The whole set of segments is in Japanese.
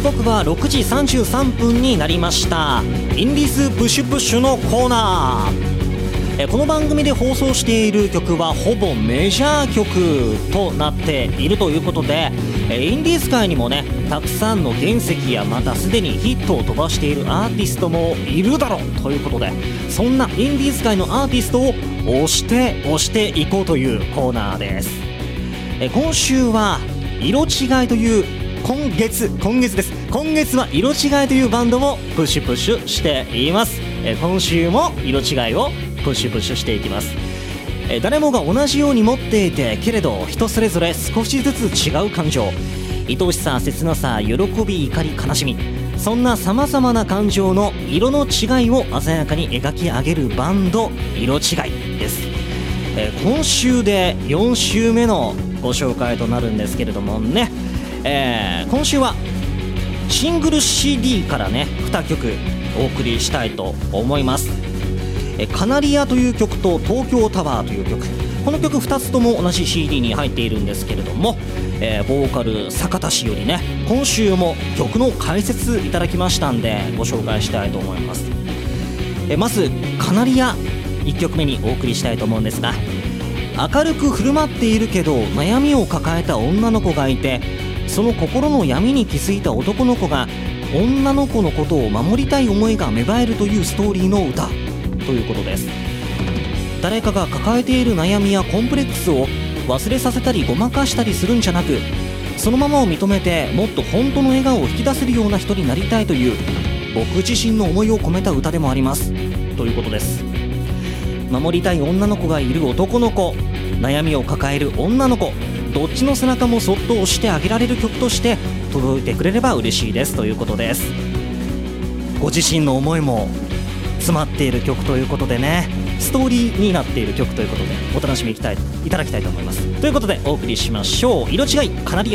時刻は6時33分になりました。インディーズプッシュプッシュのコーナー。この番組で放送している曲はほぼメジャー曲となっているということで、インディーズ界にもね、たくさんの原石やまたすでにヒットを飛ばしているアーティストもいるだろうということで、そんなインディーズ界のアーティストを推していこうというコーナーです。今週は色違いという今月は色違いというバンドをプッシュしています。今週も色違いをプッシュしていきます。誰もが同じように持っていて、けれど人それぞれ少しずつ違う感情、愛しさ、切なさ、喜び、怒り、悲しみ、そんな様々な感情の色の違いを鮮やかに描き上げるバンド、色違いです。今週で4週目のご紹介となるんですけれどもね、今週はシングル CD からね2曲お送りしたいと思います。カナリアという曲と東京タワーという曲、この曲2つとも同じ CD に入っているんですけれども、ボーカル坂田氏よりね、今週も曲の解説いただきましたんでご紹介したいと思います。まずカナリア1曲目にお送りしたいと思うんですが、明るく振る舞っているけど悩みを抱えた女の子がいて、その心の闇に気づいた男の子が女の子のことを守りたい思いが芽生えるというストーリーの歌ということです。誰かが抱えている悩みやコンプレックスを忘れさせたりごまかしたりするんじゃなく、そのままを認めてもっと本当の笑顔を引き出せるような人になりたいという僕自身の思いを込めた歌でもありますということです。守りたい女の子がいる男の子、悩みを抱える女の子、どっちの背中もそっと押してあげられる曲として届いてくれれば嬉しいですということです。ご自身の思いも詰まっている曲ということでね、ストーリーになっている曲ということでお楽しみいただきたいと思います。ということでお送りしましょう。色違いカナリア。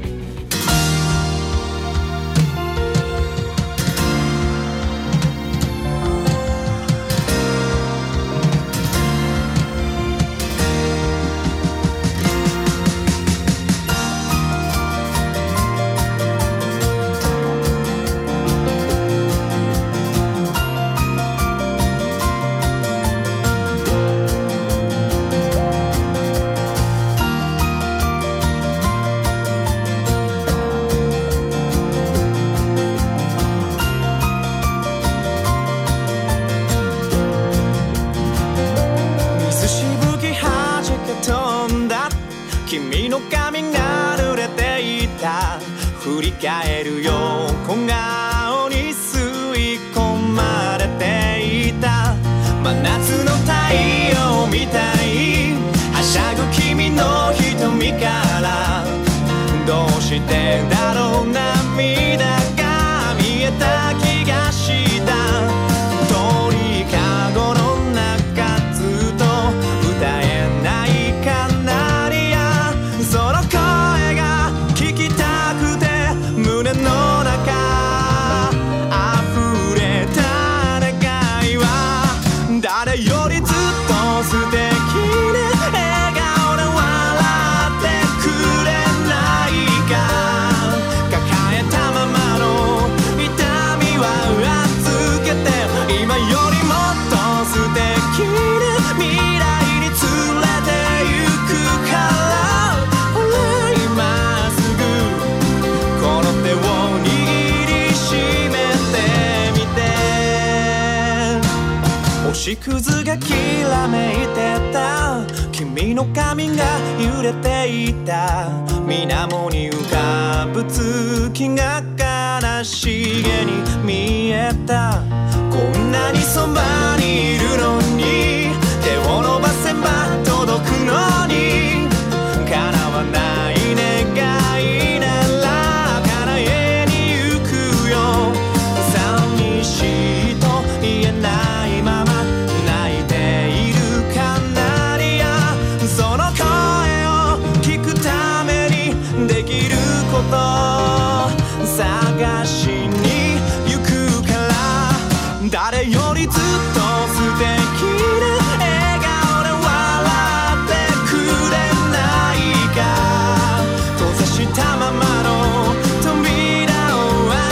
君の髪が濡れていた、振り返るよ小顔に吸い込まれていた、真夏の太陽みたいはしゃぐ君の瞳から、どうしてだろう涙が見えた気がした、鳥かごの中ずっと歌えないかな、その声が聞きたくて胸の中溢れた願いは、誰よりずっと素敵で笑顔で笑ってくれないか、抱えたままの痛みは預けて、今よりもっと素敵で未来に連れてゆくから、星屑がきらめいてた、君の髪が揺れていた、水面に浮かぶ月が悲しげに見えた、こんなにそばにいるのに手を伸ばせば届くのに、叶わない願いなら叶えに行くよ、寂しいと言えないまま泣いているカナリア、その声を聞くためにできること探しに行くから、誰よりずっと素敵で笑顔で笑ってくれないか、閉ざしたままの扉を開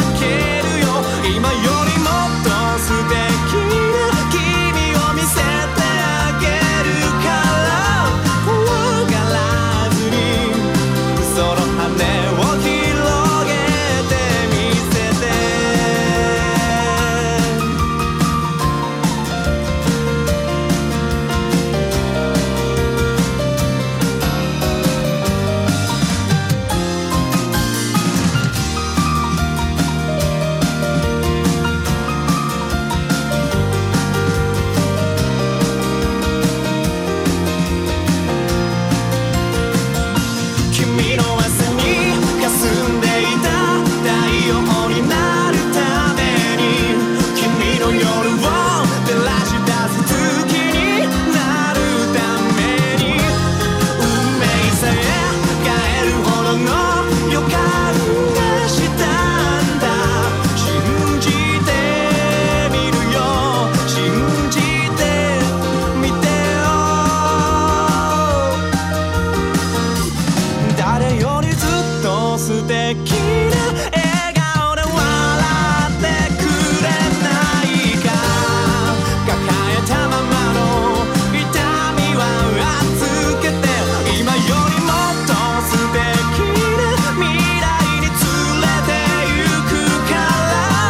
敵な笑顔で笑ってくれないか。抱えたままの痛みは預けて、今よりもっと素敵な未来に連れて行くから。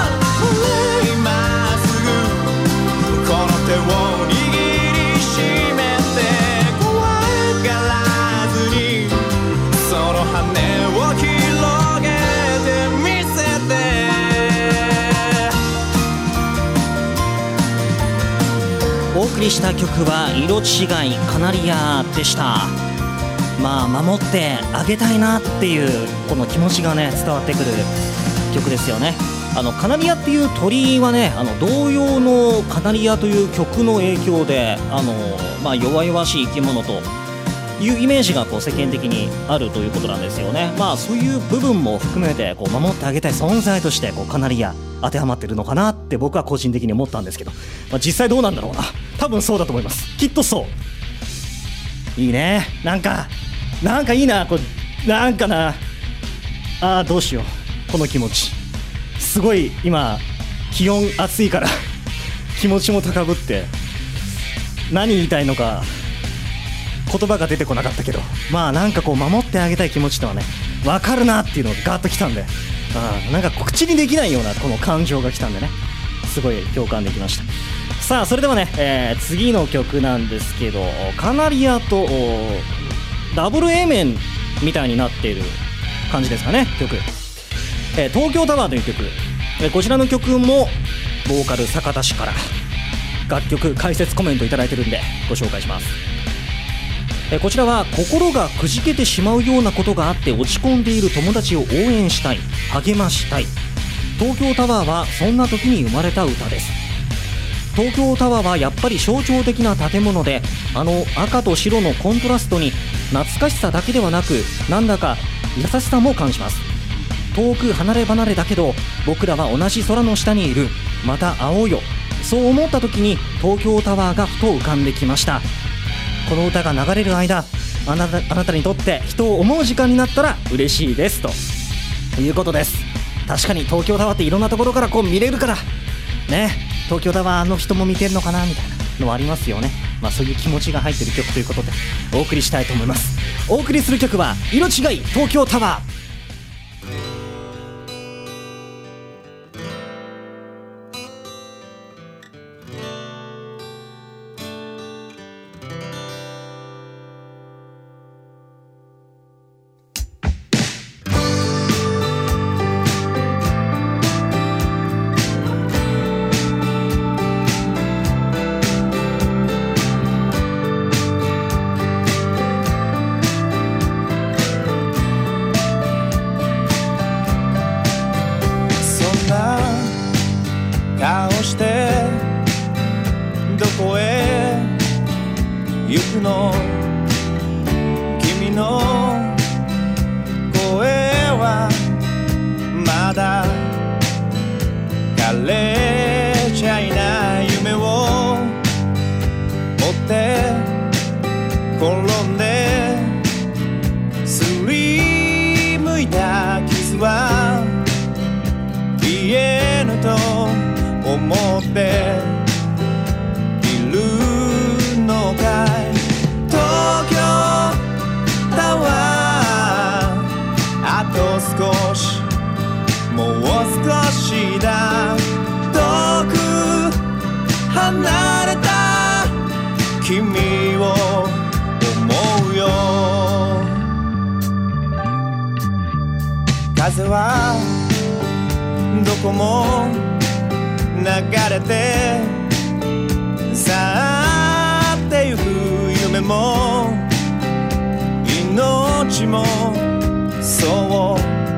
今すぐこの手を握りしめて、怖がらずにその羽を広げてみせて。 お送りした曲は色違いカナリアでした。まあ守ってあげたいなっていうこの気持ちがね伝わってくる曲ですよね。カナリアっていう鳥はね、童謡のカナリアという曲の影響で弱々しい生き物というイメージがこう世間的にあるということなんですよね。そういう部分も含めてこう守ってあげたい存在としてこうカナリア当てはまってるのかなって僕は個人的に思ったんですけど、実際どうなんだろうな。多分そうだと思います。きっとそう。いいね。なんかいいな。なんかなどうしようこの気持ち。すごい今気温暑いから気持ちも高ぶって何言いたいのか言葉が出てこなかったけど、なんかこう守ってあげたい気持ちとはね分かるなっていうのがガーッときたんで、なんか口にできないようなこの感情がきたんでね、すごい共感できました。さあそれではね、次の曲なんですけど、カナリアとダブル A 面みたいになっている感じですかね。曲、東京タワーという曲、こちらの曲もボーカル坂田氏から楽曲解説コメントいただいてるんでご紹介します。こちらは心がくじけてしまうようなことがあって落ち込んでいる友達を応援したい、励ましたい。東京タワーはそんな時に生まれた歌です。東京タワーはやっぱり象徴的な建物で、赤と白のコントラストに懐かしさだけではなく、なんだか優しさも感じます。遠く離れ離れだけど僕らは同じ空の下にいる、また会おうよ。そう思った時に東京タワーがふと浮かんできました。この歌が流れる間、あなたにとって人を思う時間になったら嬉しいですということです。確かに東京タワーっていろんなところからこう見れるからね、東京タワーの人も見てるのかなみたいなのはありますよね。そういう気持ちが入ってる曲ということでお送りしたいと思います。お送りする曲は色違い東京タワー。 顔してどこへ行くの、君の声はまだ枯れちゃいない夢を持って転んですりむいた傷は癒えぬと思っているのかい。東京タワーあと少し、もう少しだ。遠く離れた君を思うよ。風はどこも流れて去ってゆく、夢も命もそう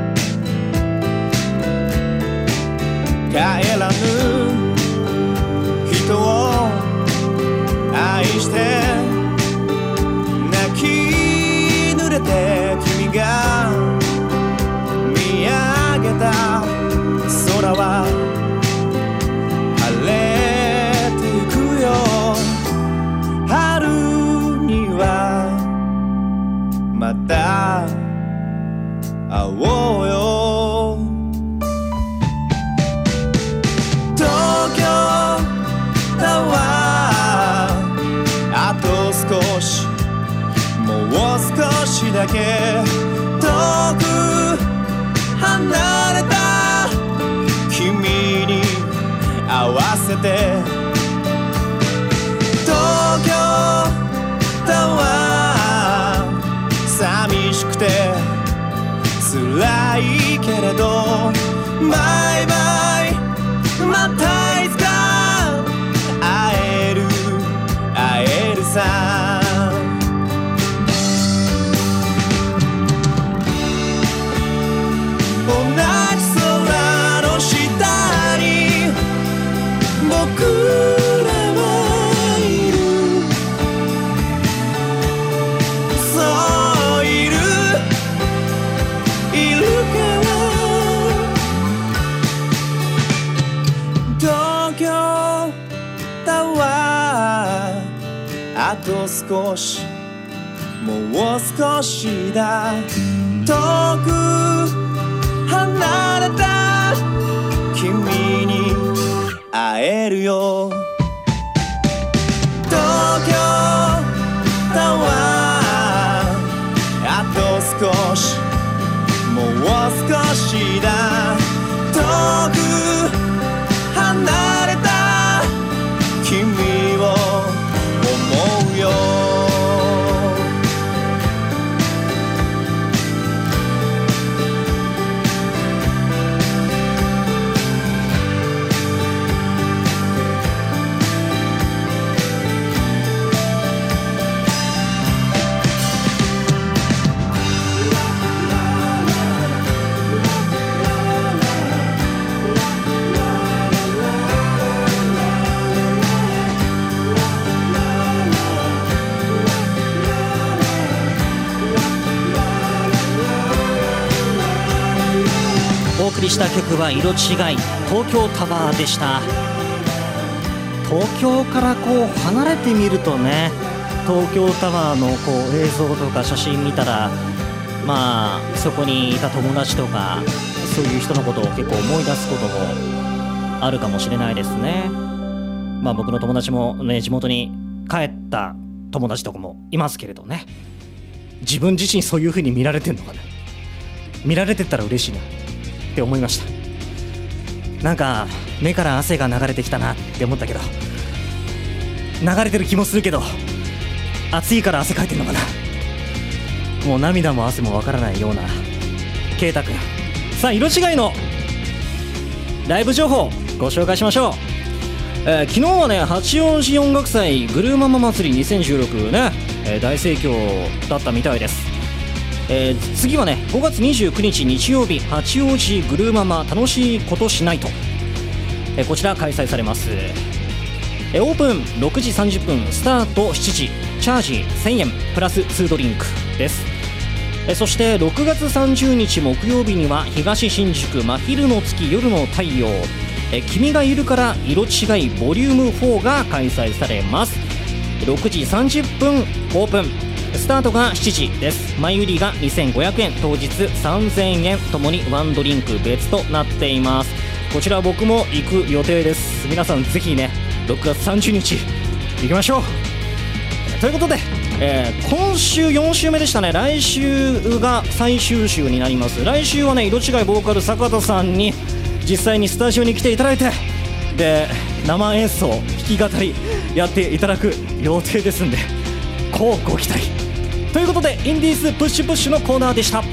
帰らぬ人を愛して泣き濡れて、君が見上げた空は晴れてゆくよ。春にはまた会おうよ。 しだけ遠く離れた君に合わせて東京タワー寂しくて辛いけれどバイバイまたいつか会えるさ同じ空の下に僕らはいるそういるから東京タワーあと少しもう少しだ遠く離れた君に会えるよ東京タワーあと少しもう少しだ遠く離れた君を思うよお送りした曲は色違い東京タワーでした。東京からこう離れてみるとね、東京タワーのこう映像とか写真見たら、まあそこにいた友達とかそういう人のことを結構思い出すこともあるかもしれないですね。まあ僕の友達もね、地元に帰った友達とかもいますけれどね、自分自身そういう風に見られてんのかな、見られてったら嬉しいなって思いました。なんか目から汗が流れてきたなって思ったけど、流れてる気もするけど、暑いから汗かいてんのかな、もう涙も汗もわからないようなケイタ君。さあ、色違いのライブ情報ご紹介しましょう。昨日はね、八王子音楽祭グルーママ祭り2016ね、大盛況だったみたいです。次はね、5月29日日曜日、八王子グルーママ楽しいことしないと、こちら開催されます。オープン6時30分、スタート7時、チャージ1000円プラス2ドリンクです。そして6月30日木曜日には東新宿真昼の月夜の太陽、君がいるから色違いボリューム4が開催されます。6時30分オープン、スタートが7時です。前売りが2500円、当日3000円、ともにワンドリンク別となっています。こちら僕も行く予定です。皆さんぜひね、6月30日行きましょうということで、今週4週目でしたね。来週が最終週になります。来週はね、色違いボーカル坂田さんに実際にスタジオに来ていただいて、で生演奏弾き語りやっていただく予定ですんで、こうご期待ということで、インディーズプッシュプッシュのコーナーでした。